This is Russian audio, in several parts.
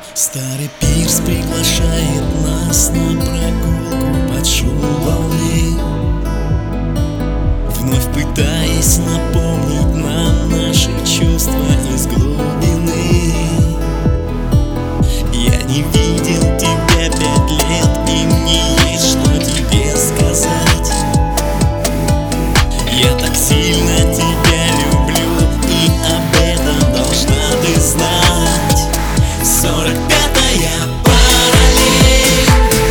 Старый пирс приглашает нас на прогулку под шум волны, вновь пытаясь напомнить нам наши чувства из глубины. Я не видел тебя 5 лет, и мне есть что тебе сказать. Я так сильно тебя люблю, и об этом должна ты знать. 45-я параллель,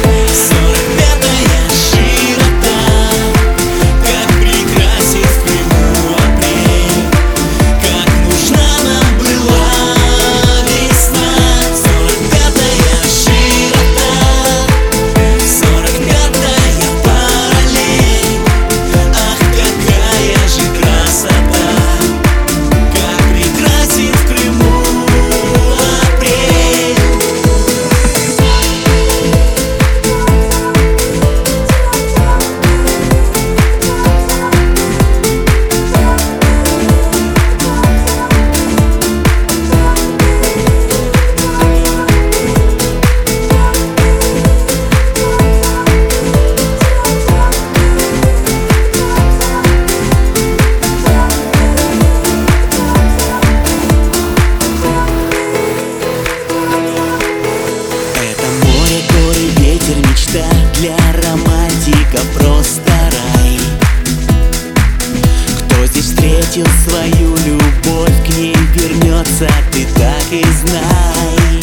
45-я широта. Как прекрасен в Крыму апрель, как нужна нам была весна. 45-я широта, 45-я параллель. Ах, какая же красота, как прекрасен в Крыму апрель. Мечта для романтика, просто рай. Кто здесь встретил свою любовь, к ней вернется, ты так и знай.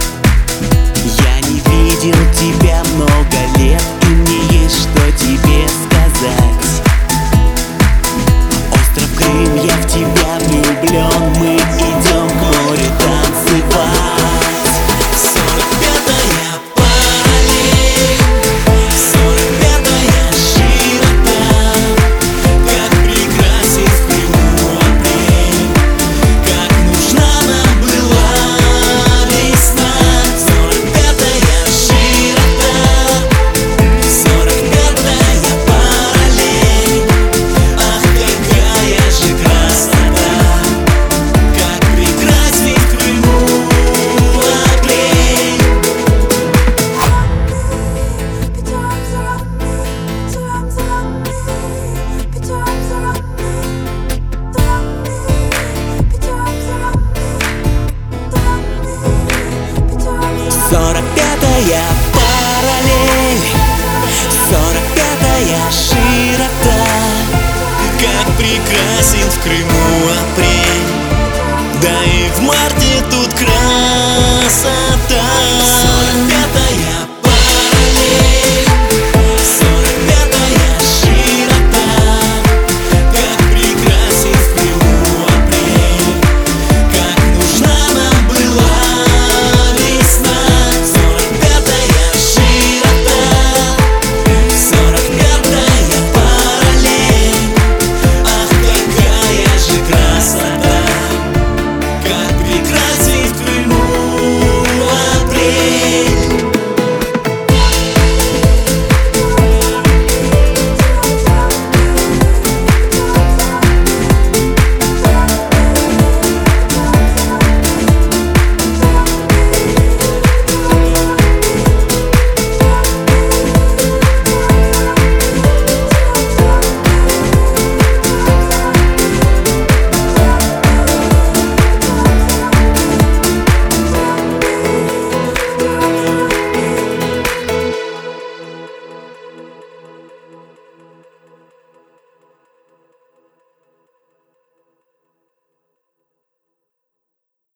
Я не видел тебя много лет, и мне есть что тебе сказать. Остров Крым, я в тебя влюблен, мы идем к морю танцевать. 45-я параллель, 45-я широта. Как прекрасен в Крыму апрель, как нужна нам была весна. 45-я широта, 45-я параллель. Ах, какая же красота, как прекрасен в Крыму апрель. Сорок-пятая параллель, 45-я широта. Как прекрасен в Крыму апрель.